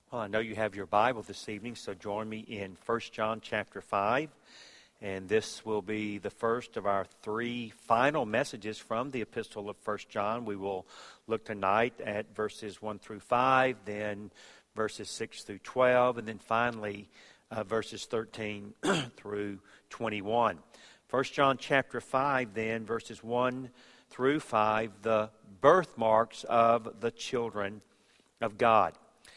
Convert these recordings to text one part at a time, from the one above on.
Well, I know you have your Bible this evening, so join me in 1 John chapter 5. And this will be the first of our three final messages from the epistle of 1 John. We will look tonight at verses 1 through 5, then verses 6 through 12, and then finally verses 13 through 21. 1 John chapter 5, then, verses 1 through 5, the birthmarks of the children of God.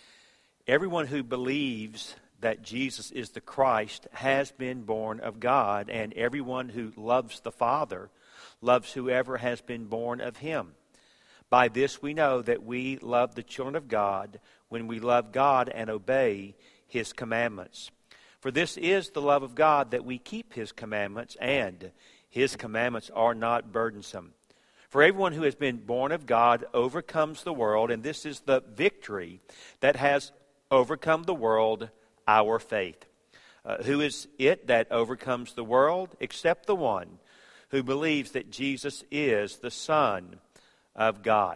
Everyone who believes that Jesus is the Christ has been born of God, and everyone who loves the Father loves whoever has been born of him. By this we know that we love the children of God when we love God and obey his commandments. For this is the love of God, that we keep his commandments, and his commandments are not burdensome. For everyone who has been born of God overcomes the world, and this is the victory that has overcome the world, our faith. Who is it that overcomes the world except the one who believes that Jesus is the Son of God?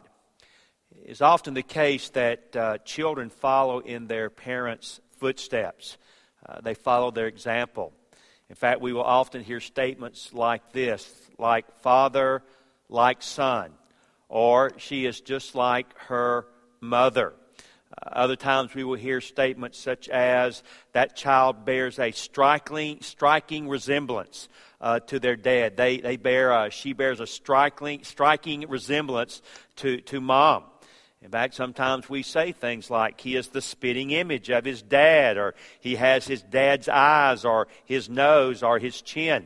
It's often the case that children follow in their parents' footsteps. They follow their example. In fact, we will often hear statements like this, like father, like son, or she is just like her mother. Other times we will hear statements such as, that child bears a striking resemblance to their dad. She bears a striking resemblance to mom. In fact, sometimes we say things like, he is the spitting image of his dad, or he has his dad's eyes, or his nose, or his chin.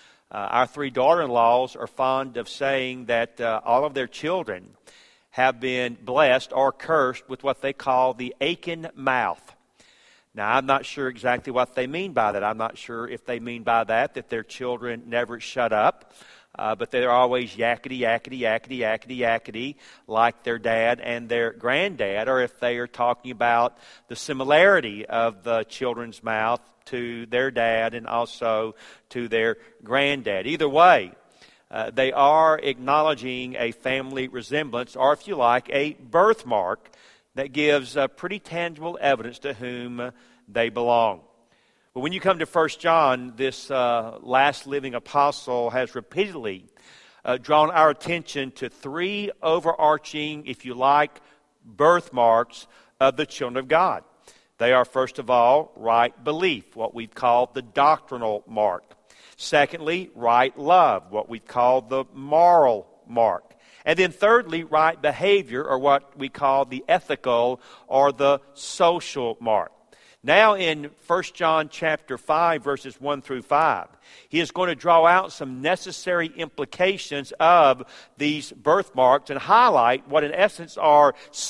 Our three daughter-in-laws are fond of saying that all of their children have been blessed or cursed with what they call the Achan mouth. Now, I'm not sure exactly what they mean by that. I'm not sure if they mean by that their children never shut up, but they're always yakety, yakety, yakety, yakety, yakety, like their dad and their granddad, or if they are talking about the similarity of the children's mouth to their dad and also to their granddad. Either way, they are acknowledging a family resemblance, or if you like, a birthmark that gives pretty tangible evidence to whom they belong. But when you come to 1 John, this last living apostle has repeatedly drawn our attention to three overarching, if you like, birthmarks of the children of God. They are, first of all, right belief, what we call the doctrinal mark. Secondly, right love, what we call the moral mark. And then thirdly, right behavior, or what we call the ethical or the social mark. Now in 1 John chapter 5, verses 1 through 5, he is going to draw out some necessary implications of these birthmarks and highlight what in essence are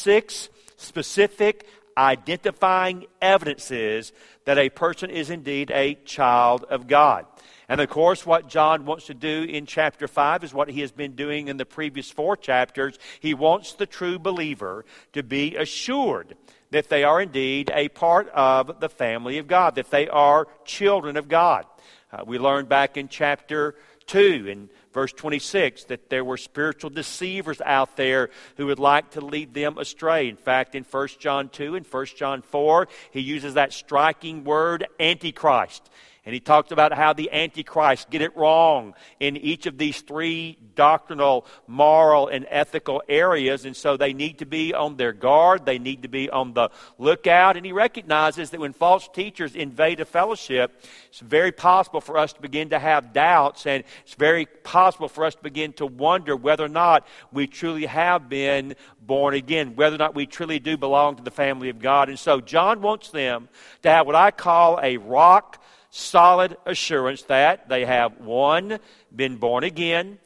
6 specific identifying evidences that a person is indeed a child of God. And of course, what John wants to do in chapter 5 is what he has been doing in the previous 4 chapters. He wants the true believer to be assured that they are indeed a part of the family of God, that they are children of God. We learned back in chapter 2, in verse 26, that there were spiritual deceivers out there who would like to lead them astray. In fact, in 1 John 2 and 1 John 4, he uses that striking word, Antichrist. And he talks about how the Antichrist get it wrong in each of these 3 doctrinal, moral, and ethical areas. And so they need to be on their guard. They need to be on the lookout. And he recognizes that when false teachers invade a fellowship, it's very possible for us to begin to have doubts. And it's very possible for us to begin to wonder whether or not we truly have been born again, whether or not we truly do belong to the family of God. And so John wants them to have what I call a rock solid assurance that they have, 1, been born again,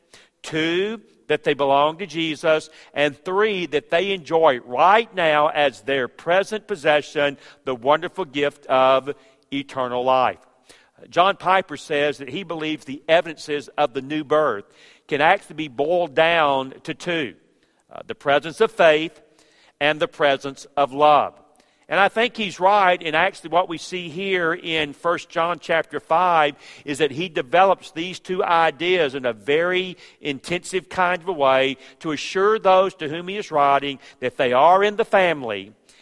2, that they belong to Jesus, and 3, that they enjoy right now as their present possession the wonderful gift of eternal life. John Piper says that he believes the evidences of the new birth can actually be boiled down to 2, the presence of faith and the presence of love. And I think he's right, and actually what we see here in 1 John chapter 5 is that he develops these 2 ideas in a very intensive kind of a way to assure those to whom he is writing that they are in the family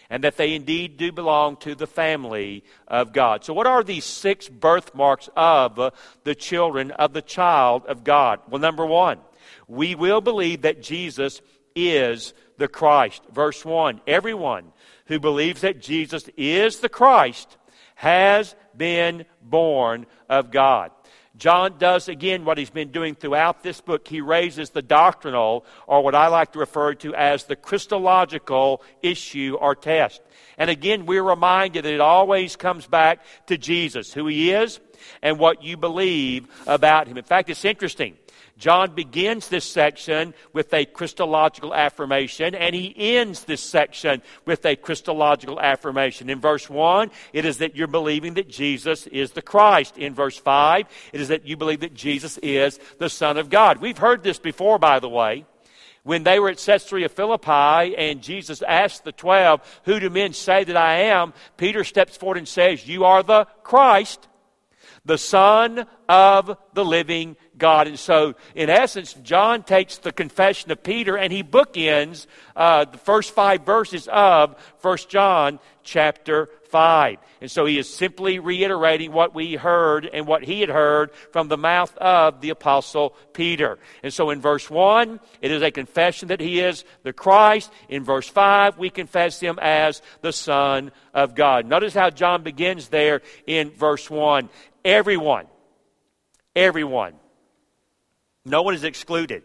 and that they indeed do belong to the family of God. So what are these 6 birthmarks of the children of the child of God? Well, number 1, we will believe that Jesus is the Christ. Verse 1, everyone who believes that Jesus is the Christ has been born of God. John does again what he's been doing throughout this book. He raises the doctrinal, or what I like to refer to as the Christological issue or test. And again, we're reminded that it always comes back to Jesus, who he is and what you believe about him. In fact, it's interesting. John begins this section with a Christological affirmation, and he ends this section with a Christological affirmation. In verse 1, it is that you're believing that Jesus is the Christ. In verse 5, it is that you believe that Jesus is the Son of God. We've heard this before, by the way. When they were at Caesarea Philippi and Jesus asked the 12, who do men say that I am? Peter steps forward and says, you are the Christ, the Son of the living God. And so, in essence, John takes the confession of Peter and he bookends the first 5 verses of 1 John chapter 5. And so he is simply reiterating what we heard and what he had heard from the mouth of the Apostle Peter. And so in verse 1, it is a confession that he is the Christ. In verse 5, we confess him as the Son of God. Notice how John begins there in verse 1. Everyone. No one is excluded.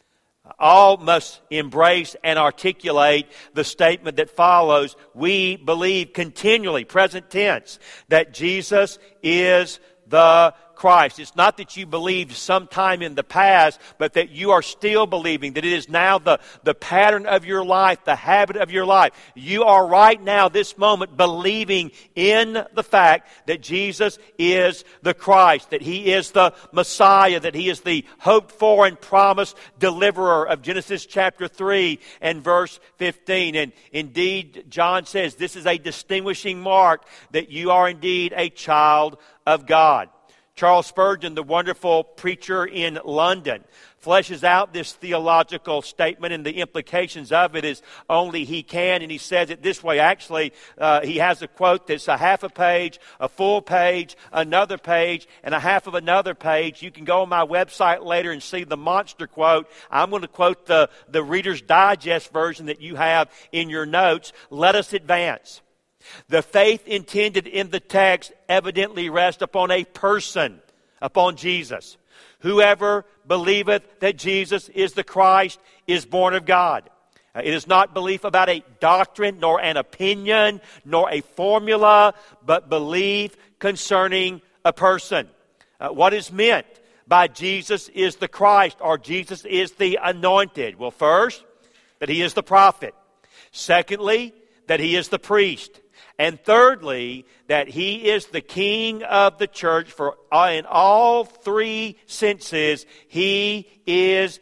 All must embrace and articulate the statement that follows. We believe continually, present tense, that Jesus is the Christ. It's not that you believed sometime in the past, but that you are still believing, that it is now the pattern of your life, the habit of your life. You are right now, this moment, believing in the fact that Jesus is the Christ, that he is the Messiah, that he is the hoped for and promised deliverer of Genesis chapter 3 and verse 15. And indeed, John says this is a distinguishing mark that you are indeed a child of God. Charles Spurgeon, the wonderful preacher in London, fleshes out this theological statement, and the implications of it is only he can. And he says it this way. Actually, he has a quote that's a half a page, a full page, another page, and a half of another page. You can go on my website later and see the monster quote. I'm going to quote the Reader's Digest version that you have in your notes. Let us advance. The faith intended in the text evidently rests upon a person, upon Jesus. Whoever believeth that Jesus is the Christ is born of God. It is not belief about a doctrine, nor an opinion, nor a formula, but belief concerning a person. What is meant by Jesus is the Christ, or Jesus is the anointed? Well, first, that he is the prophet. Secondly, that he is the priest. And thirdly, that he is the king of the church. For in all 3 senses, he is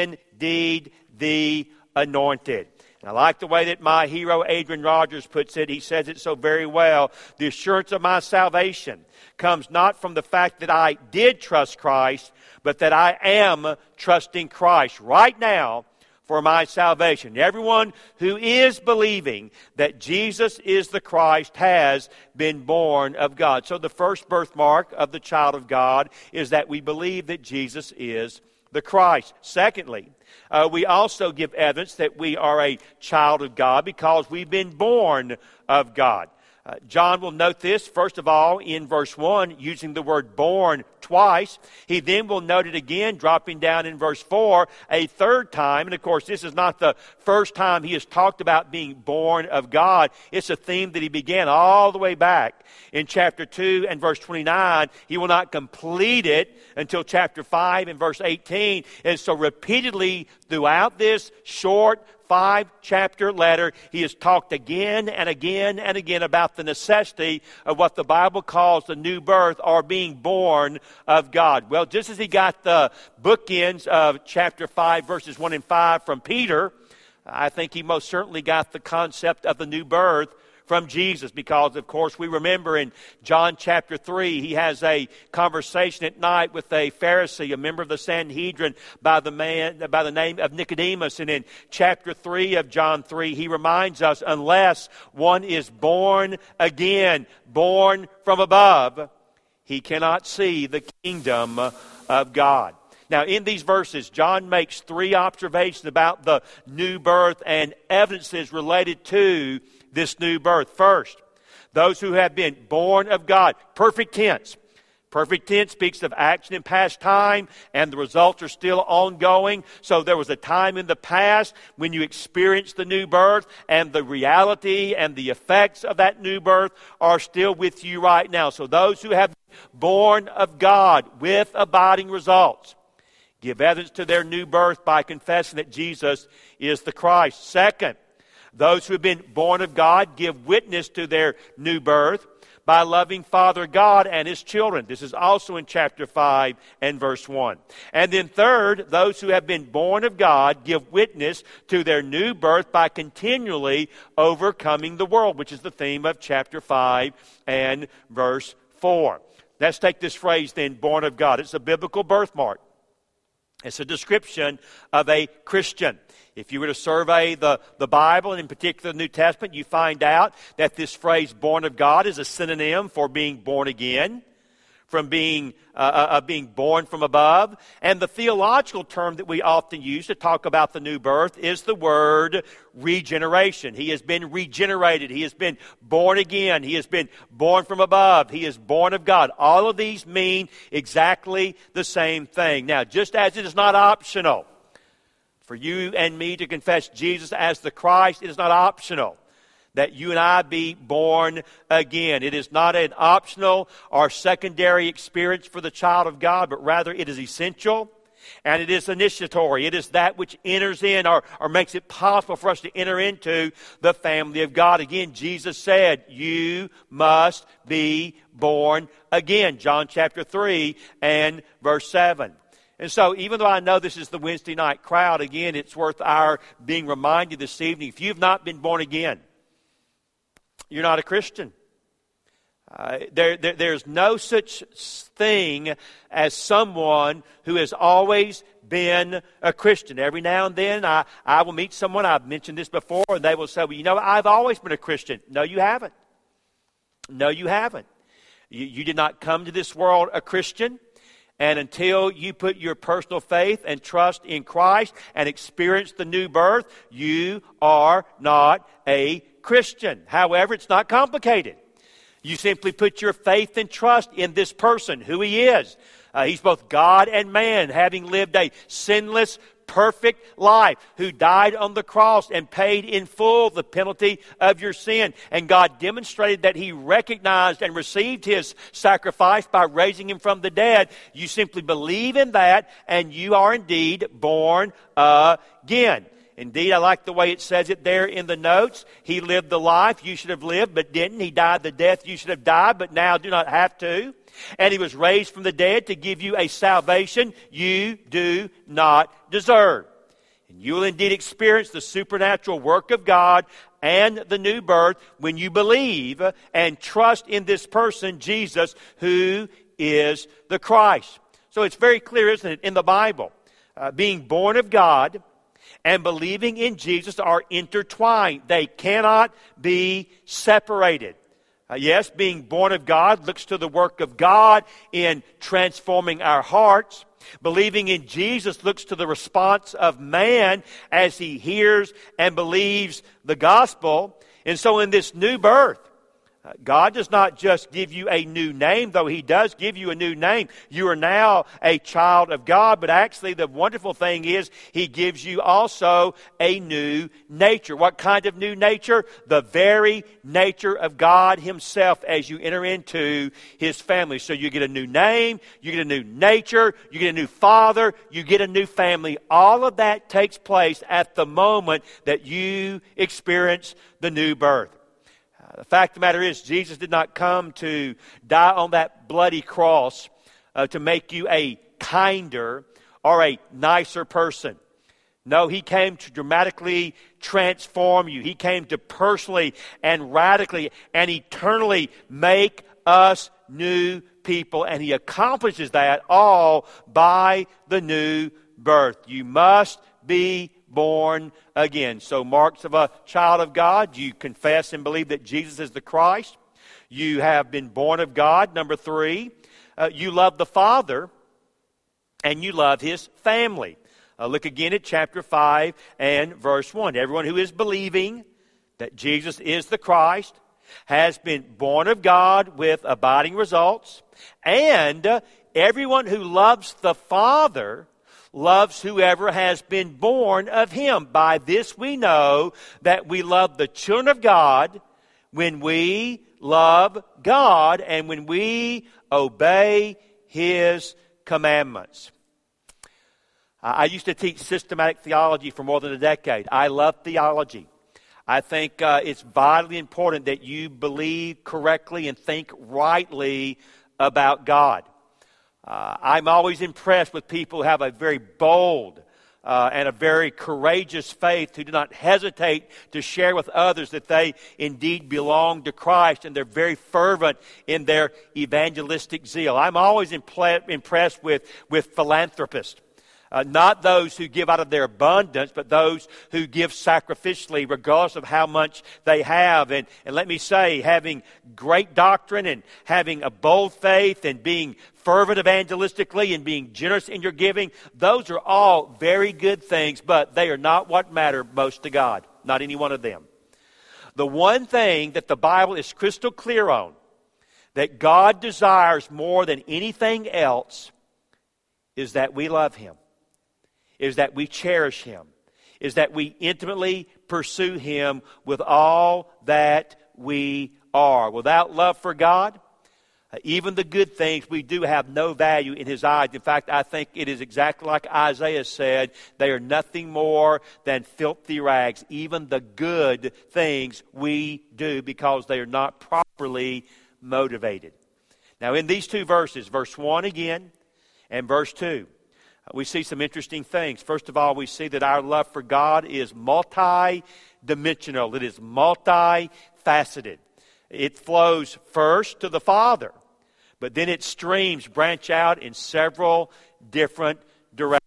indeed the anointed. And I like the way that my hero Adrian Rogers puts it. He says it so very well. The assurance of my salvation comes not from the fact that I did trust Christ, but that I am trusting Christ right now for my salvation. Everyone who is believing that Jesus is the Christ has been born of God. So the first birthmark of the child of God is that we believe that Jesus is the Christ. Secondly, we also give evidence that we are a child of God because we've been born of God. John will note this, first of all, in verse 1, using the word born twice. He then will note it again, dropping down in verse 4, a third time. And of course, this is not the first time he has talked about being born of God. It's a theme that he began all the way back in chapter 2 and verse 29. He will not complete it until chapter 5 and verse 18. And so repeatedly throughout this short 5-chapter letter, he has talked again and again and again about the necessity of what the Bible calls the new birth, or being born of God. Well, just as he got the bookends of chapter 5, verses 1 and 5 from Peter, I think he most certainly got the concept of the new birth from Jesus, because, of course, we remember in John chapter 3, he has a conversation at night with a Pharisee, a member of the Sanhedrin, by the name of Nicodemus. And in chapter 3 of John 3, he reminds us, unless one is born again, born from above, he cannot see the kingdom of God. Now, in these verses, John makes three observations about the new birth and evidences related to this new birth. First, those who have been born of God. Perfect tense. Perfect tense speaks of action in past time, and the results are still ongoing. So there was a time in the past when you experienced the new birth, and the reality and the effects of that new birth are still with you right now. So those who have been born of God with abiding results give evidence to their new birth by confessing that Jesus is the Christ. Second, those who have been born of God give witness to their new birth by loving Father God and His children. This is also in chapter 5 and verse 1. And then third, those who have been born of God give witness to their new birth by continually overcoming the world, which is the theme of chapter 5 and verse 4. Let's take this phrase then, born of God. It's a biblical birthmark. It's a description of a Christian. If you were to survey the Bible, and in particular the New Testament, you find out that this phrase, born of God, is a synonym for being born again, from being born from above. And the theological term that we often use to talk about the new birth is the word regeneration. He has been regenerated. He has been born again. He has been born from above. He is born of God. All of these mean exactly the same thing. Now, just as it is not optional for you and me to confess Jesus as the Christ, it is not optional that you and I be born again. It is not an optional or secondary experience for the child of God, but rather it is essential and it is initiatory. It is that which enters in or makes it possible for us to enter into the family of God. Again, Jesus said, you must be born again. John chapter 3 and verse 7. And so, even though I know this is the Wednesday night crowd, again, it's worth our being reminded this evening, if you've not been born again, you're not a Christian. There's no such thing as someone who has always been a Christian. Every now and then I will meet someone, I've mentioned this before, and they will say, well, you know, I've always been a Christian. No, you haven't. No, you haven't. You did not come to this world a Christian. And until you put your personal faith and trust in Christ and experience the new birth, you are not a Christian. However, it's not complicated. You simply put your faith and trust in this person, who He is. He's both God and man, having lived a sinless, perfect life, who died on the cross and paid in full the penalty of your sin. And God demonstrated that He recognized and received His sacrifice by raising Him from the dead. You simply believe in that, and you are indeed born again. Indeed, I like the way it says it there in the notes. He lived the life you should have lived, but didn't. He died the death you should have died, but now do not have to. And He was raised from the dead to give you a salvation you do not deserve. And you will indeed experience the supernatural work of God and the new birth when you believe and trust in this person, Jesus, who is the Christ. So it's very clear, isn't it, in the Bible. Being born of God and believing in Jesus are intertwined. They cannot be separated. Yes, being born of God looks to the work of God in transforming our hearts. Believing in Jesus looks to the response of man as he hears and believes the gospel. And so in this new birth, God does not just give you a new name, though He does give you a new name. You are now a child of God, but actually the wonderful thing is He gives you also a new nature. What kind of new nature? The very nature of God Himself as you enter into His family. So you get a new name, you get a new nature, you get a new father, you get a new family. All of that takes place at the moment that you experience the new birth. The fact of the matter is, Jesus did not come to die on that bloody cross to make you a kinder or a nicer person. No, He came to dramatically transform you. He came to personally and radically and eternally make us new people. And He accomplishes that all by the new birth. You must be born again. So marks of a child of God: you confess and believe that Jesus is the Christ. You have been born of God. Number 3, you love the Father and you love His family. Look again at chapter 5 and verse 1. Everyone who is believing that Jesus is the Christ has been born of God with abiding results. And everyone who loves the Father loves whoever has been born of Him. By this we know that we love the children of God, when we love God and when we obey His commandments. I used to teach systematic theology for more than a decade. I love theology. I think it's vitally important that you believe correctly and think rightly about God. I'm always impressed with people who have a very bold and a very courageous faith, who do not hesitate to share with others that they indeed belong to Christ, and they're very fervent in their evangelistic zeal. I'm always impressed with philanthropists. Not those who give out of their abundance, but those who give sacrificially regardless of how much they have. And let me say, having great doctrine and having a bold faith and being fervent evangelistically and being generous in your giving, those are all very good things, but they are not what matter most to God. Not any one of them. The one thing that the Bible is crystal clear on, that God desires more than anything else, is that we love Him, is that we cherish Him, is that we intimately pursue Him with all that we are. Without love for God, even the good things we do have no value in His eyes. In fact, I think it is exactly like Isaiah said, they are nothing more than filthy rags, even the good things we do, because they are not properly motivated. Now in these two verses, verse 1 again and verse 2, we see some interesting things. First of all, we see that our love for God is multi-dimensional. It is multi-faceted. It flows first to the Father, but then its streams branch out in several different directions.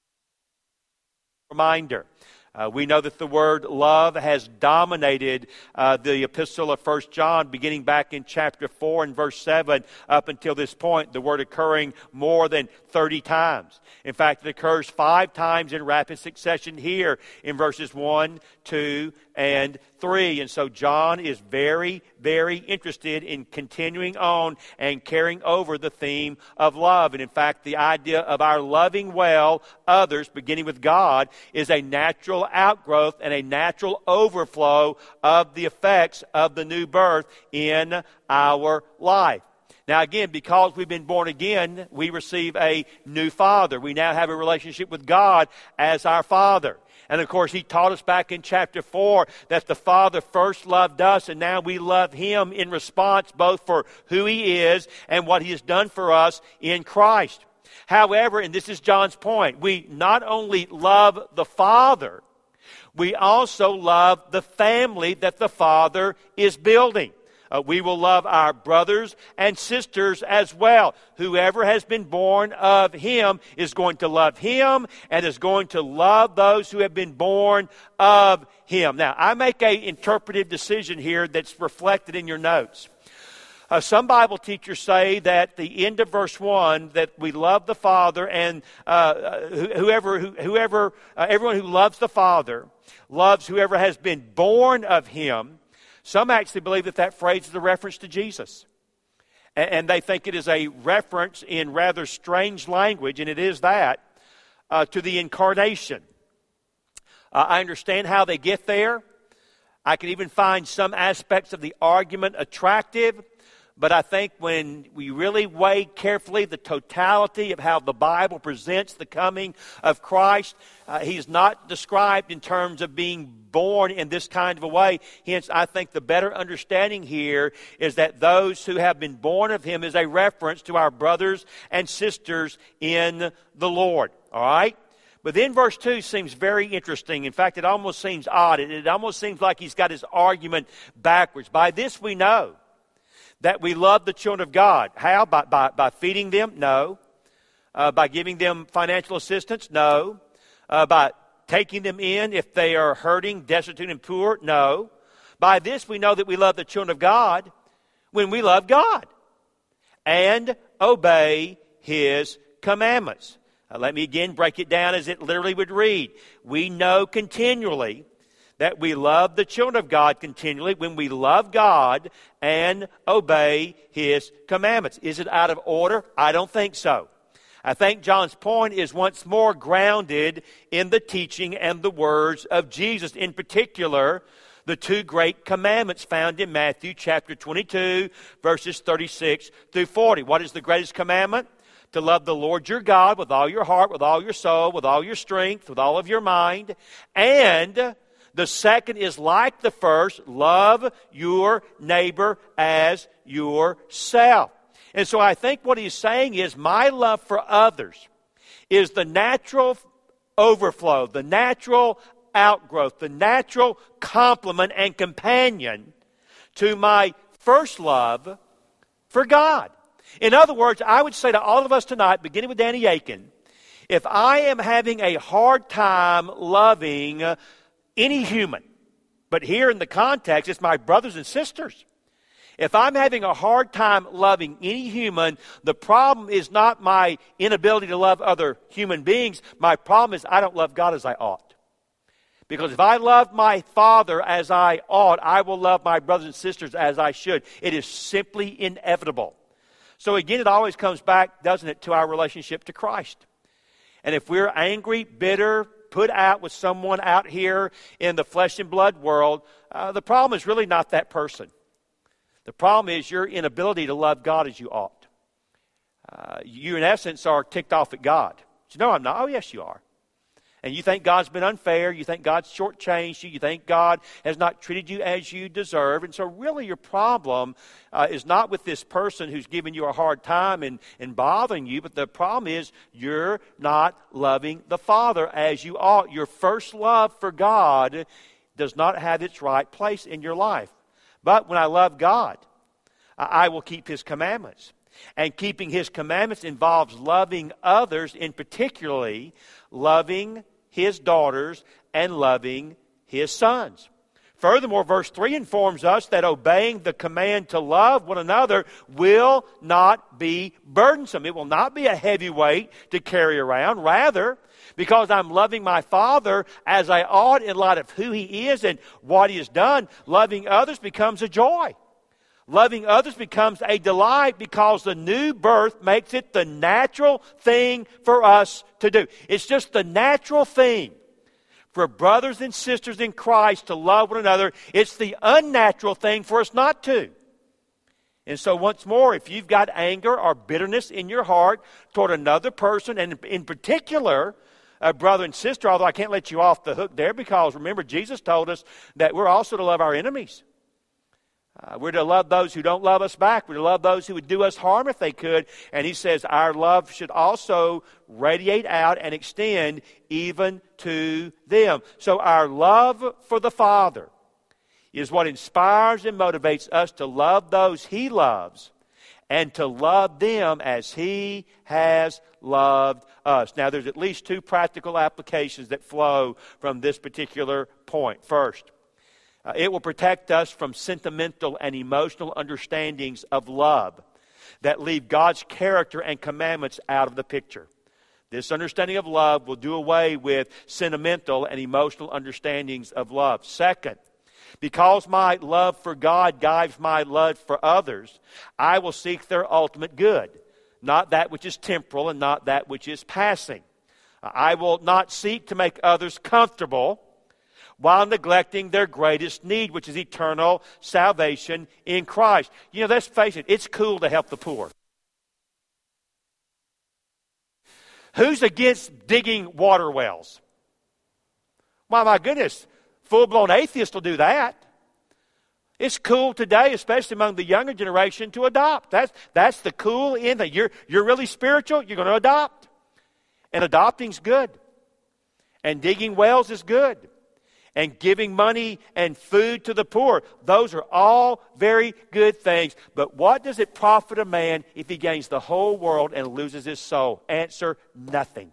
Reminder. We know that the word love has dominated the epistle of 1 John, beginning back in chapter 4 and verse 7 up until this point, the word occurring more than 30 times. In fact, it occurs 5 times in rapid succession here in verses 1, 2, and 3. And so John is very, very interested in continuing on and carrying over the theme of love. And in fact, the idea of our loving well others, beginning with God, is a natural outgrowth and a natural overflow of the effects of the new birth in our life. Now again, because we've been born again, we receive a new Father. We now have a relationship with God as our Father. And of course, He taught us back in chapter 4 that the Father first loved us, and now we love Him in response both for who He is and what He has done for us in Christ. However, and this is John's point, we not only love the Father, we also love the family that the Father is building. We will love our brothers and sisters as well. Whoever has been born of Him is going to love Him and is going to love those who have been born of Him. Now, I make an interpretive decision here that's reflected in your notes. Some Bible teachers say that the end of verse 1, that we love the Father, and everyone who loves the Father loves whoever has been born of Him. Some actually believe that that phrase is a reference to Jesus. And they think it is a reference in rather strange language, and it is that, to the incarnation. I understand how they get there. I can even find some aspects of the argument attractive. But I think when we really weigh carefully the totality of how the Bible presents the coming of Christ, He's not described in terms of being born in this kind of a way. Hence, I think the better understanding here is that those who have been born of Him is a reference to our brothers and sisters in the Lord. All right? But then verse 2 seems very interesting. In fact, it almost seems odd. It almost seems like he's got his argument backwards. By this we know that we love the children of God. How? By feeding them? No. By giving them financial assistance? No. By taking them in if they are hurting, destitute, and poor? No. By this we know that we love the children of God when we love God and obey His commandments. Let me again break it down as it literally would read. We know continually that we love the children of God continually when we love God and obey His commandments. Is it out of order? I don't think so. I think John's point is once more grounded in the teaching and the words of Jesus, in particular, the two great commandments found in Matthew chapter 22, verses 36 through 40. What is the greatest commandment? To love the Lord your God with all your heart, with all your soul, with all your strength, with all of your mind. And the second is like the first, love your neighbor as yourself. And so I think what he's saying is my love for others is the natural overflow, the natural outgrowth, the natural complement and companion to my first love for God. In other words, I would say to all of us tonight, beginning with Danny Aiken, if I am having a hard time loving any human, but here in the context, it's my brothers and sisters. If I'm having a hard time loving any human, the problem is not my inability to love other human beings. My problem is I don't love God as I ought. Because if I love my Father as I ought, I will love my brothers and sisters as I should. It is simply inevitable. So again, it always comes back, doesn't it, to our relationship to Christ. And if we're angry, bitter, put out with someone out here in the flesh and blood world, the problem is really not that person. The problem is your inability to love God as you ought. You, in essence, are ticked off at God. You know I'm not. Oh, yes, you are. And you think God's been unfair. You think God's shortchanged you. You think God has not treated you as you deserve. And so really your problem is not with this person who's giving you a hard time and bothering you, but the problem is you're not loving the Father as you ought. Your first love for God does not have its right place in your life. But when I love God, I will keep His commandments. And keeping His commandments involves loving others, in particularly loving His daughters and loving His sons. Furthermore, verse 3 informs us that obeying the command to love one another will not be burdensome. It will not be a heavy weight to carry around. Rather, because I'm loving my Father as I ought in light of who He is and what He has done, loving others becomes a joy. Loving others becomes a delight because the new birth makes it the natural thing for us to do. It's just the natural thing for brothers and sisters in Christ to love one another. It's the unnatural thing for us not to. And so once more, if you've got anger or bitterness in your heart toward another person, and in particular, a brother and sister, although I can't let you off the hook there because remember Jesus told us that we're also to love our enemies. We're to love those who don't love us back. We're to love those who would do us harm if they could. And he says our love should also radiate out and extend even to them. So our love for the Father is what inspires and motivates us to love those He loves and to love them as He has loved us. Now, there's at least two practical applications that flow from this particular point. First, it will protect us from sentimental and emotional understandings of love that leave God's character and commandments out of the picture. This understanding of love will do away with sentimental and emotional understandings of love. Second, because my love for God guides my love for others, I will seek their ultimate good, not that which is temporal and not that which is passing. I will not seek to make others comfortable while neglecting their greatest need, which is eternal salvation in Christ. You know, let's face it, it's cool to help the poor. Who's against digging water wells? Why, my goodness, full-blown atheists will do that. It's cool today, especially among the younger generation, to adopt. That's the cool in that you're really spiritual, you're going to adopt. And adopting's good. And digging wells is good. And giving money and food to the poor. Those are all very good things. But what does it profit a man if he gains the whole world and loses his soul? Answer, nothing.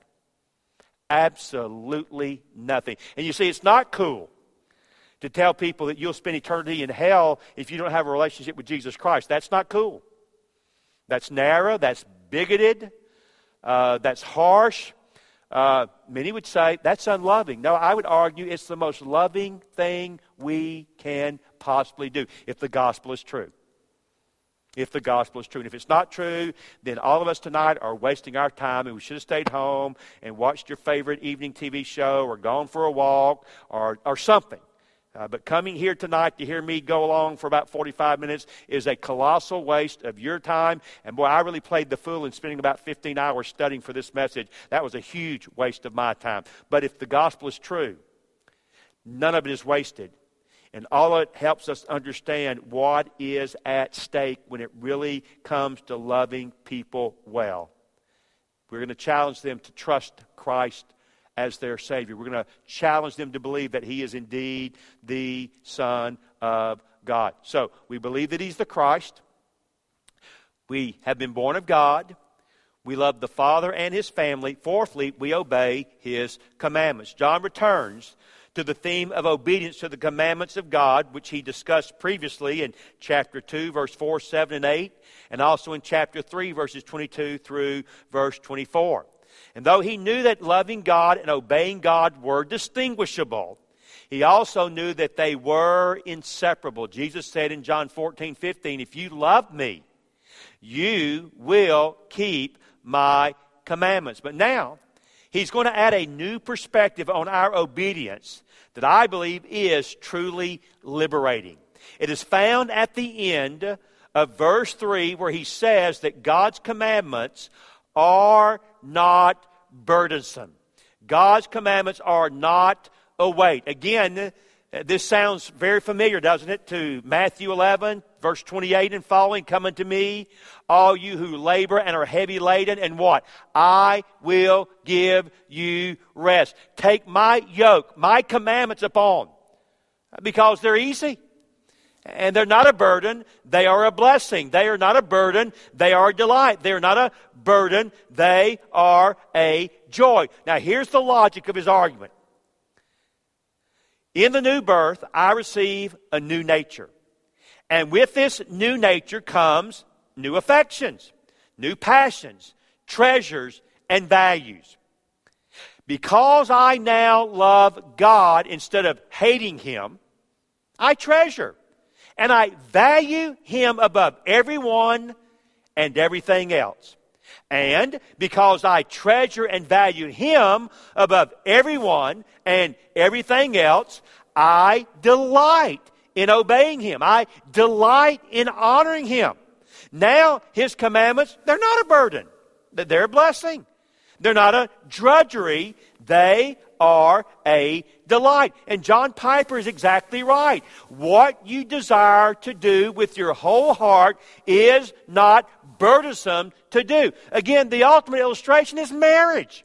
Absolutely nothing. And you see, it's not cool to tell people that you'll spend eternity in hell if you don't have a relationship with Jesus Christ. That's not cool. That's narrow. That's bigoted. That's harsh. Many would say that's unloving. No, I would argue it's the most loving thing we can possibly do if the gospel is true. If the gospel is true. And if it's not true, then all of us tonight are wasting our time, and we should have stayed home and watched your favorite evening TV show or gone for a walk or something. But coming here tonight to hear me go along for about 45 minutes is a colossal waste of your time. And boy, I really played the fool in spending about 15 hours studying for this message. That was a huge waste of my time. But if the gospel is true, none of it is wasted. And all of it helps us understand what is at stake when it really comes to loving people well. We're going to challenge them to trust Christ as their Savior. We're going to challenge them to believe that He is indeed the Son of God. So, we believe that He's the Christ. We have been born of God. We love the Father and His family. Fourthly, we obey His commandments. John returns to the theme of obedience to the commandments of God, which he discussed previously in chapter 2, verse 4, 7, and 8, and also in chapter 3, verses 22 through verse 24. And though he knew that loving God and obeying God were distinguishable, he also knew that they were inseparable. Jesus said in John 14:15, if you love me, you will keep my commandments. But now, he's going to add a new perspective on our obedience that I believe is truly liberating. It is found at the end of verse 3 where he says that God's commandments are not burdensome. God's commandments are not a weight. Again, this sounds very familiar, doesn't it, to Matthew 11, verse 28 and following. Come unto me, all you who labor and are heavy laden, and what? I will give you rest. Take my yoke, my commandments upon, because they're easy. And they're not a burden, they are a blessing. They are not a burden, they are a delight. They are not a burden, they are a joy. Now here's the logic of his argument. In the new birth, I receive a new nature. And with this new nature comes new affections, new passions, treasures, and values. Because I now love God instead of hating Him, I treasure. And I value Him above everyone and everything else. And because I treasure and value Him above everyone and everything else, I delight in obeying Him. I delight in honoring Him. Now, His commandments, they're not a burden. They're a blessing. They're not a drudgery. They are a delight. And John Piper is exactly right. What you desire to do with your whole heart is not burdensome to do. Again, the ultimate illustration is marriage.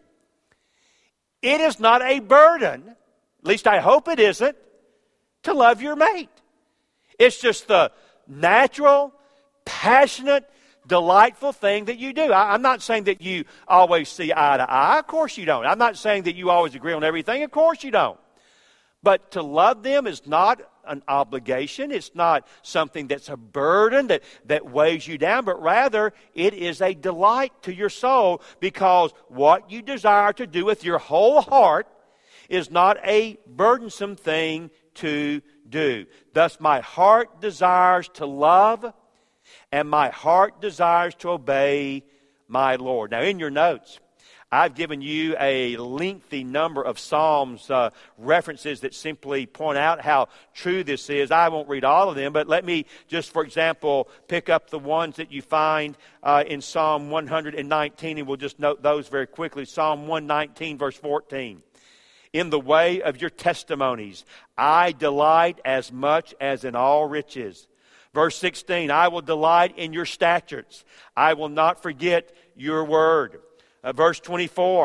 It is not a burden, at least I hope it isn't, to love your mate. It's just the natural, passionate, delightful thing that you do. I'm not saying that you always see eye to eye. Of course you don't. I'm not saying that you always agree on everything. Of course you don't. But to love them is not an obligation. It's not something that's a burden that weighs you down, but rather it is a delight to your soul, because what you desire to do with your whole heart is not a burdensome thing to do. Thus my heart desires to love, and my heart desires to obey my Lord. Now, in your notes, I've given you a lengthy number of Psalms references that simply point out how true this is. I won't read all of them, but let me just, for example, pick up the ones that you find in Psalm 119, and we'll just note those very quickly. Psalm 119, verse 14. In the way of your testimonies, I delight as much as in all riches. Verse 16, I will delight in your statutes. I will not forget your word. Verse 24,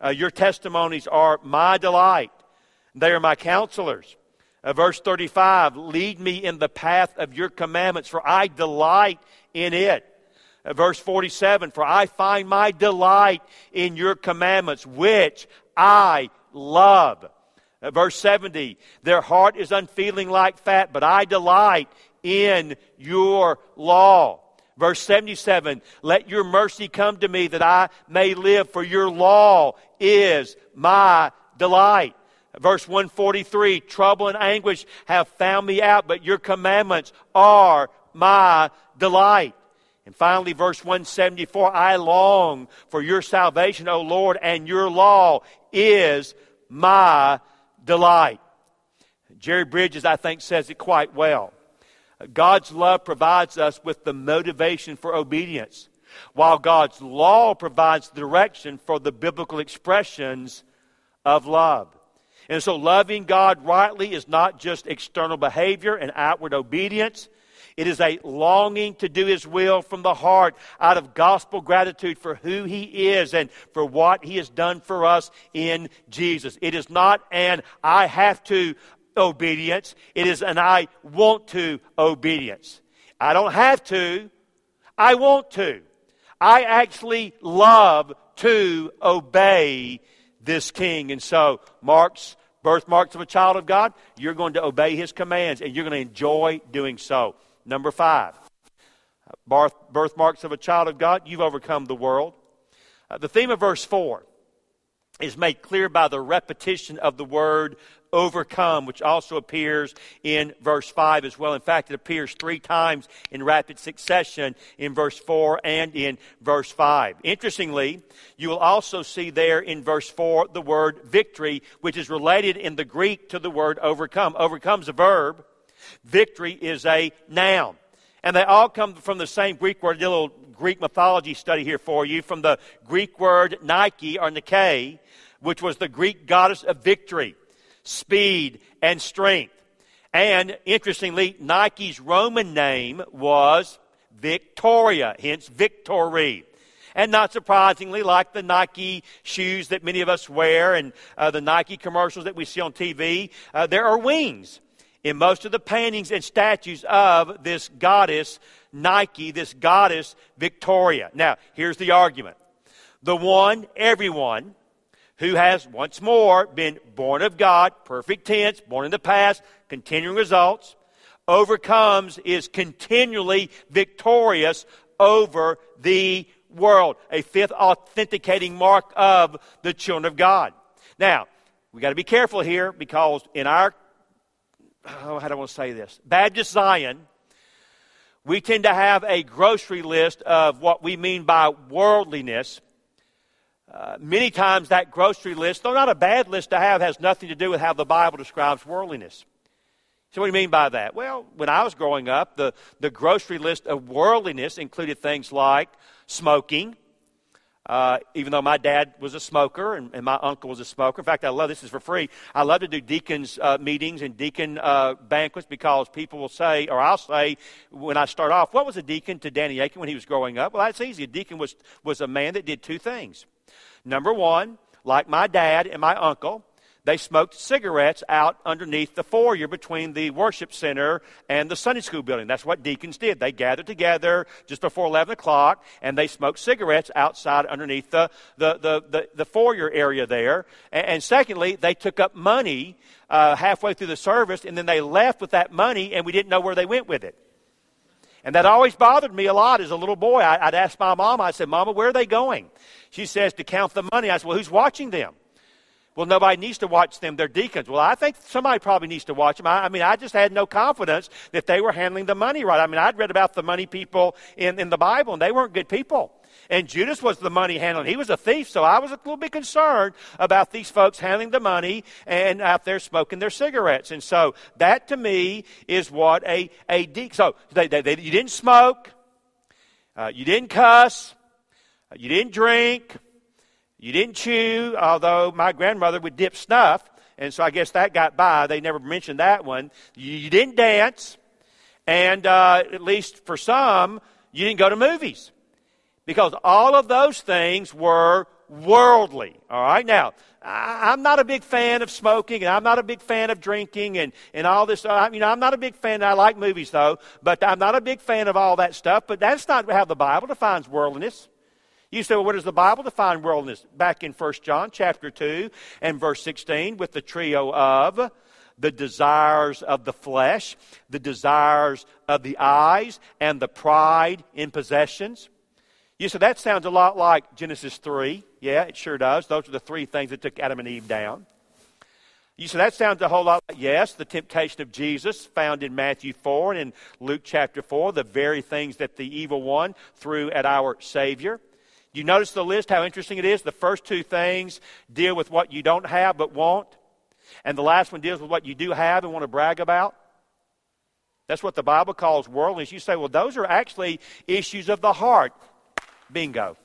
Your testimonies are my delight. They are my counselors. Verse 35, lead me in the path of your commandments, for I delight in it. Verse 47, for I find my delight in your commandments, which I love. Verse 70, their heart is unfeeling like fat, but I delight in your law. Verse 77, let your mercy come to me that I may live, for your law is my delight. Verse 143, trouble and anguish have found me out, but your commandments are my delight. And finally, verse 174, I long for your salvation, O Lord, and your law is my delight. Jerry Bridges, I think, says it quite well. God's love provides us with the motivation for obedience, while God's law provides direction for the biblical expressions of love. And so loving God rightly is not just external behavior and outward obedience. It is a longing to do His will from the heart out of gospel gratitude for who He is and for what He has done for us in Jesus. It is not an I have to obedience. It is an I want to obedience. I don't have to. I want to. I actually love to obey this King. And so, birthmarks of a child of God, you're going to obey His commands, and you're going to enjoy doing so. Number 5, birthmarks of a child of God, you've overcome the world. The theme of verse 4 is made clear by the repetition of the word overcome, which also appears in verse 5 as well. In fact, it appears 3 times in rapid succession in verse 4 and in verse 5. Interestingly, you will also see there in verse 4 the word victory, which is related in the Greek to the word overcome. Overcome is a verb. Victory is a noun. And they all come from the same Greek word. I did a little Greek mythology study here for you, from the Greek word Nike or Nike, which was the Greek goddess of victory, speed, and strength. And interestingly, Nike's Roman name was Victoria, hence victory. And not surprisingly, like the Nike shoes that many of us wear and the Nike commercials that we see on TV, there are wings in most of the paintings and statues of this goddess Nike, this goddess Victoria. Now, here's the argument. The one, everyone, who has once more been born of God, perfect tense, born in the past, continuing results, overcomes, is continually victorious over the world. A 5th authenticating mark of the children of God. Now, we got to be careful here, because in our, how do I want to say this? Baptist Zion, we tend to have a grocery list of what we mean by worldliness. Many times that grocery list, though not a bad list to have, has nothing to do with how the Bible describes worldliness. So what do you mean by that? Well, when I was growing up, the grocery list of worldliness included things like smoking, even though my dad was a smoker and my uncle was a smoker. In fact, I love, this is for free, I love to do deacons meetings and deacon banquets, because people will say, or I'll say when I start off, what was a deacon to Danny Aiken when he was growing up? Well, that's easy. A deacon was a man that did 2 things. Number 1, like my dad and my uncle, they smoked cigarettes out underneath the foyer between the worship center and the Sunday school building. That's what deacons did. They gathered together just before 11 o'clock, and they smoked cigarettes outside underneath the foyer area there. And secondly, they took up money halfway through the service, and then they left with that money, and we didn't know where they went with it. And that always bothered me a lot as a little boy. I'd ask my mom, I said, Mama, where are they going? She says, to count the money. I said, well, who's watching them? Well, nobody needs to watch them. They're deacons. Well, I think somebody probably needs to watch them. I mean, I just had no confidence that they were handling the money right. I mean, I'd read about the money people in the Bible, and they weren't good people. And Judas was the money handler. He was a thief, so I was a little bit concerned about these folks handling the money and out there smoking their cigarettes. And so that, to me, is what a deacon... So you didn't smoke, you didn't cuss, you didn't drink, you didn't chew, although my grandmother would dip snuff, and so I guess that got by. They never mentioned that one. You didn't dance, and at least for some, you didn't go to movies. Because all of those things were All right, now, I'm not a big fan of smoking, and I'm not a big fan of drinking, and all this. I'm not a big fan. I like movies, though, but I'm not a big fan of all that stuff. But that's not how the Bible defines worldliness. You say, well, what does the Bible define worldliness? Back in 1 John chapter 2 and verse 16 with the trio of the desires of the flesh, the desires of the eyes, and the pride in possessions. You say, that sounds a lot like Genesis 3. Yeah, it sure does. Those are the three things that took Adam and Eve down. You say, that sounds a whole lot like, yes, the temptation of Jesus found in Matthew 4 and in Luke chapter 4, the very things that the evil one threw at our Savior. You notice the list, how interesting it is? The first two things deal with what you don't have but want. And the last one deals with what you do have and want to brag about. That's what the Bible calls worldliness. You say, well, those are actually issues of the heart. Bingo.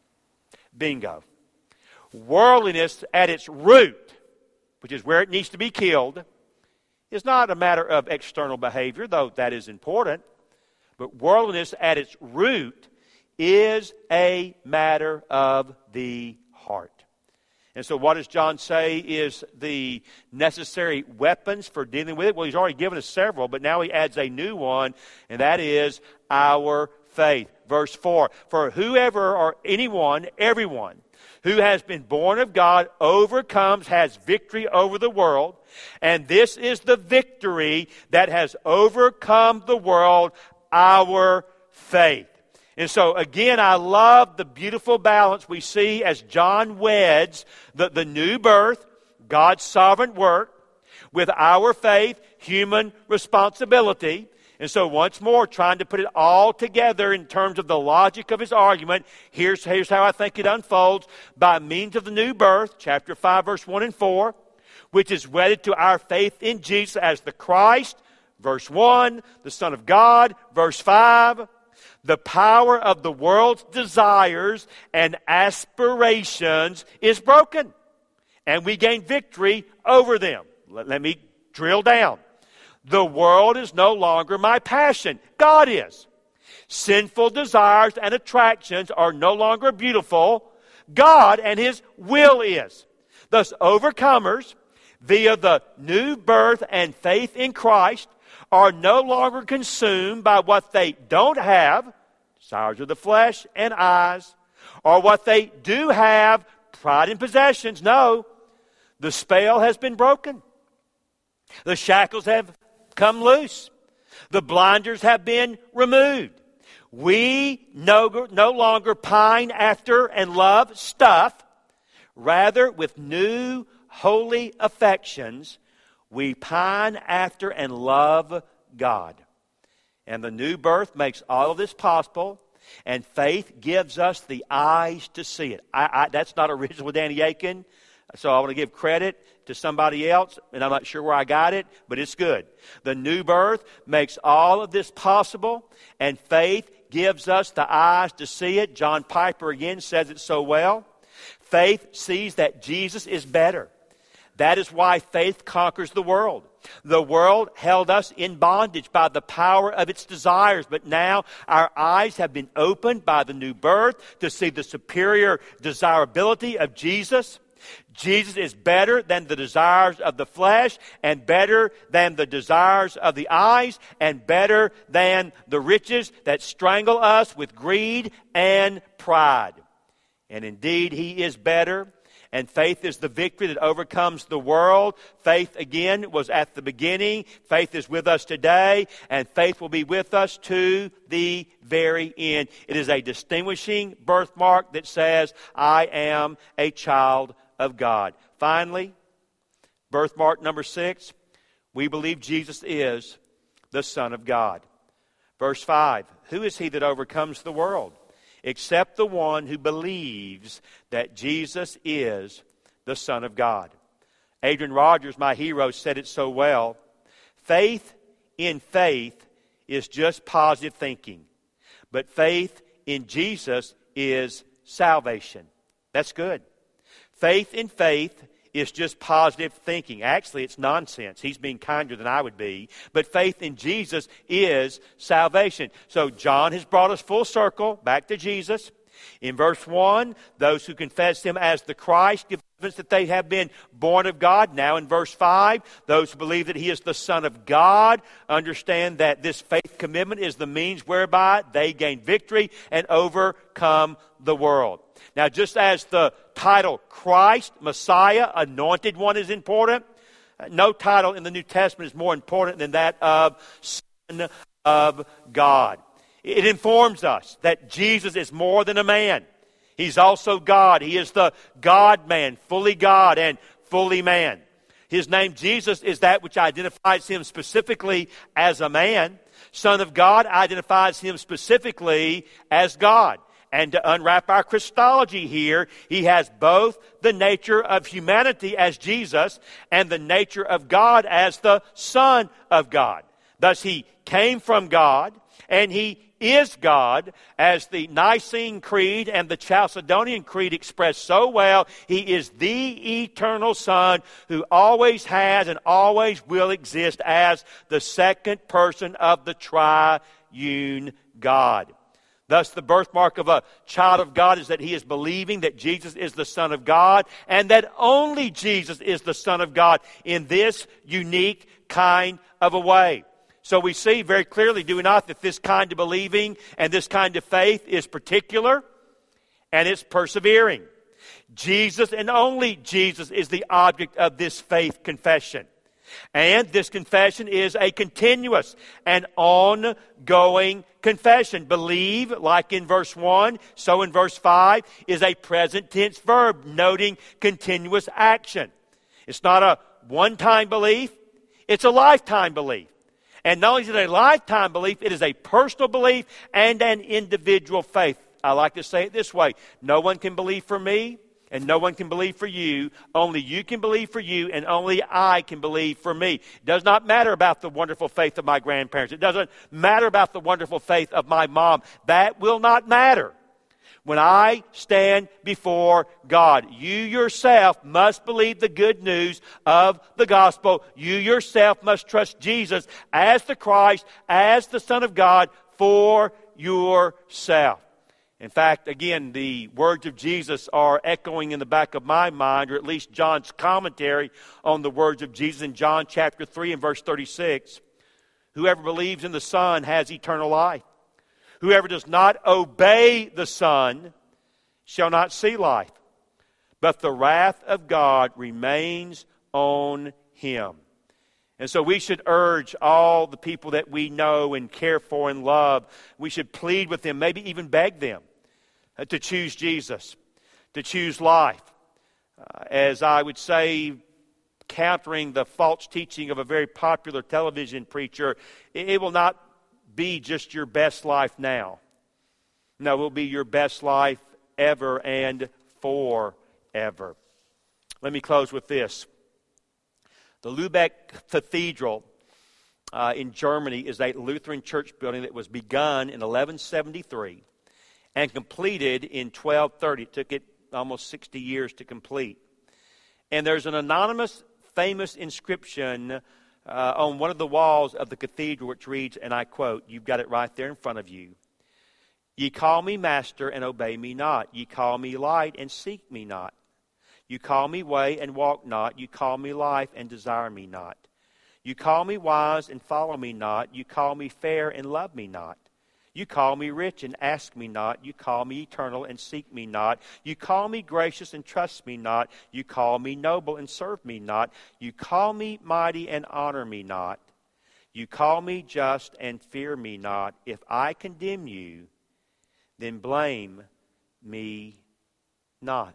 Bingo. Worldliness at its root, which is where it needs to be killed, is not a matter of external behavior, though that is important. But worldliness at its root is a matter of the heart. And so what does John say is the necessary weapons for dealing with it? Well, he's already given us several, but now he adds a new one, and that is our faith. Verse 4, for whoever or anyone, everyone who has been born of God overcomes, has victory over the world, and this is the victory that has overcome the world, our faith. And so, again, I love the beautiful balance we see as John weds the new birth, God's sovereign work, with our faith, human responsibility. And so, once more, trying to put it all together in terms of the logic of his argument, here's how I think it unfolds. By means of the new birth, chapter 5, verse 1 and 4, which is wedded to our faith in Jesus as the Christ, verse 1, the Son of God, verse 5, the power of the world's desires and aspirations is broken, and we gain victory over them. Let me drill down. The world is no longer my passion. God is. Sinful desires and attractions are no longer beautiful. God and His will is. Thus, overcomers, via the new birth and faith in Christ, are no longer consumed by what they don't have, desires of the flesh and eyes, or what they do have, pride in possessions. No, the spell has been broken. The shackles have come loose. The blinders have been removed. We no longer pine after and love stuff. Rather, with new holy affections, we pine after and love God. And the new birth makes all of this possible, and faith gives us the eyes to see it. That's not original with Danny Aiken, so I want to give credit to somebody else, and I'm not sure where I got it, but it's good. The new birth makes all of this possible, and faith gives us the eyes to see it. John Piper again says it so well. Faith sees that Jesus is better. That is why faith conquers the world. The world held us in bondage by the power of its desires, but now our eyes have been opened by the new birth to see the superior desirability of Jesus. Jesus is better than the desires of the flesh, and better than the desires of the eyes, and better than the riches that strangle us with greed and pride. And indeed, He is better. And faith is the victory that overcomes the world. Faith, again, was at the beginning. Faith is with us today. And faith will be with us to the very end. It is a distinguishing birthmark that says, I am a child of God. Finally, birthmark number 6, we believe Jesus is the Son of God. Verse 5, who is He that overcomes the world? Except the one who believes that Jesus is the Son of God. Adrian Rogers, my hero, said it so well. Faith in faith is just positive thinking. But faith in Jesus is salvation. That's good. Faith in faith is just positive thinking. Actually, it's nonsense. He's being kinder than I would be. But faith in Jesus is salvation. So John has brought us full circle back to Jesus. In verse 1, those who confess Him as the Christ give evidence that they have been born of God. Now in verse 5, those who believe that He is the Son of God understand that this faith commitment is the means whereby they gain victory and overcome the world. Now just as the title Christ, Messiah, Anointed One is important, no title in the New Testament is more important than that of Son of God. It informs us that Jesus is more than a man. He's also God. He is the God-man, fully God and fully man. His name, Jesus, is that which identifies Him specifically as a man. Son of God identifies Him specifically as God. And to unwrap our Christology here, He has both the nature of humanity as Jesus and the nature of God as the Son of God. Thus, He came from God and He is God, as the Nicene Creed and the Chalcedonian Creed express so well. He is the eternal Son who always has and always will exist as the second person of the triune God. Thus, the birthmark of a child of God is that he is believing that Jesus is the Son of God and that only Jesus is the Son of God in this unique kind of a way. So we see very clearly, do we not, that this kind of believing and this kind of faith is particular and it's persevering. Jesus and only Jesus is the object of this faith confession. And this confession is a continuous and ongoing confession. Believe, like in verse 1, so in verse 5, is a present tense verb noting continuous action. It's not a one-time belief, it's a lifetime belief. And not only is it a lifetime belief, it is a personal belief and an individual faith. I like to say it this way. No one can believe for me and no one can believe for you. Only you can believe for you and only I can believe for me. It does not matter about the wonderful faith of my grandparents. It doesn't matter about the wonderful faith of my mom. That will not matter. When I stand before God, you yourself must believe the good news of the gospel. You yourself must trust Jesus as the Christ, as the Son of God for yourself. In fact, again, the words of Jesus are echoing in the back of my mind, or at least John's commentary on the words of Jesus in John chapter 3 and verse 36. Whoever believes in the Son has eternal life. Whoever does not obey the Son shall not see life, but the wrath of God remains on him. And so we should urge all the people that we know and care for and love, we should plead with them, maybe even beg them to choose Jesus, to choose life. As I would say, countering the false teaching of a very popular television preacher, it will not be just your best life now. No, it will be your best life ever and forever. Let me close with this. The Lübeck Cathedral in Germany is a Lutheran church building that was begun in 1173 and completed in 1230. It took it almost 60 years to complete. And there's an anonymous, famous inscription on one of the walls of the cathedral which reads, and I quote, you've got it right there in front of you. Ye call me master and obey me not. Ye call me light and seek me not. You call me way and walk not. You call me life and desire me not. You call me wise and follow me not. You call me fair and love me not. You call me rich and ask me not. You call me eternal and seek me not. You call me gracious and trust me not. You call me noble and serve me not. You call me mighty and honor me not. You call me just and fear me not. If I condemn you, then blame me not.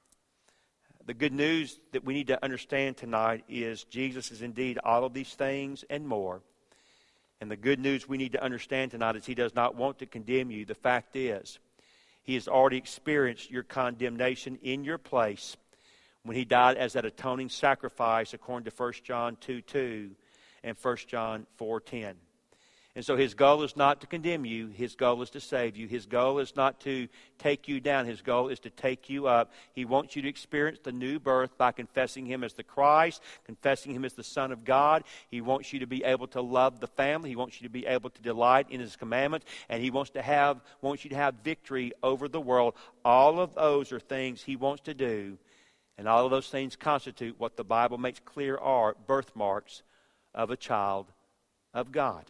The good news that we need to understand tonight is Jesus is indeed all of these things and more. And the good news we need to understand tonight is He does not want to condemn you. The fact is, He has already experienced your condemnation in your place when He died as that atoning sacrifice according to 1 John 2:2 and 1 John 4:10. And so his goal is not to condemn you. His goal is to save you. His goal is not to take you down. His goal is to take you up. He wants you to experience the new birth by confessing him as the Christ, confessing him as the Son of God. He wants you to be able to love the family. He wants you to be able to delight in his commandments. And he wants you to have victory over the world. All of those are things he wants to do. And all of those things constitute what the Bible makes clear are birthmarks of a child of God.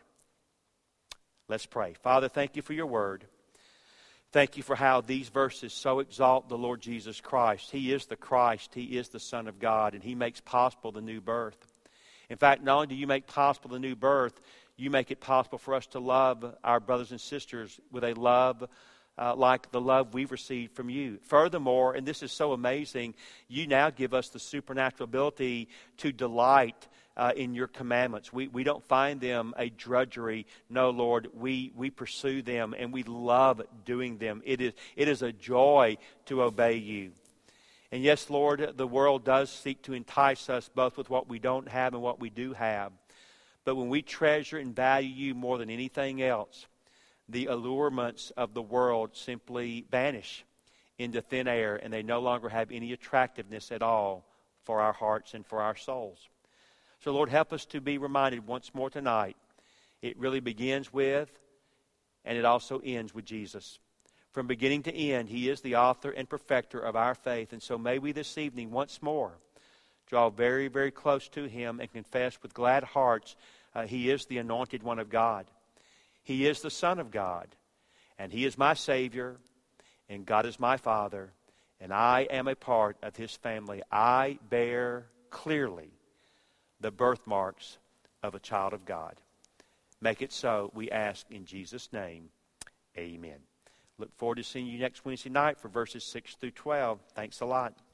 Let's pray. Father, thank you for your word. Thank you for how these verses so exalt the Lord Jesus Christ. He is the Christ. He is the Son of God, and he makes possible the new birth. In fact, not only do you make possible the new birth, you make it possible for us to love our brothers and sisters with a love like the love we've received from you. Furthermore, and this is so amazing, you now give us the supernatural ability to delight in your commandments. We don't find them a drudgery. No, Lord, we pursue them and we love doing them. It is a joy to obey you. And yes, Lord, the world does seek to entice us both with what we don't have and what we do have. But when we treasure and value you more than anything else, the allurements of the world simply vanish into thin air, and they no longer have any attractiveness at all for our hearts and for our souls. So, Lord, help us to be reminded once more tonight. It really begins with, and it also ends with Jesus. From beginning to end, he is the author and perfecter of our faith. And so may we this evening once more draw very, very close to him and confess with glad hearts he is the anointed one of God. He is the Son of God. And he is my Savior. And God is my Father. And I am a part of his family. I bear clearly the birthmarks of a child of God. Make it so, we ask in Jesus' name. Amen. Look forward to seeing you next Wednesday night for verses 6 through 12. Thanks a lot.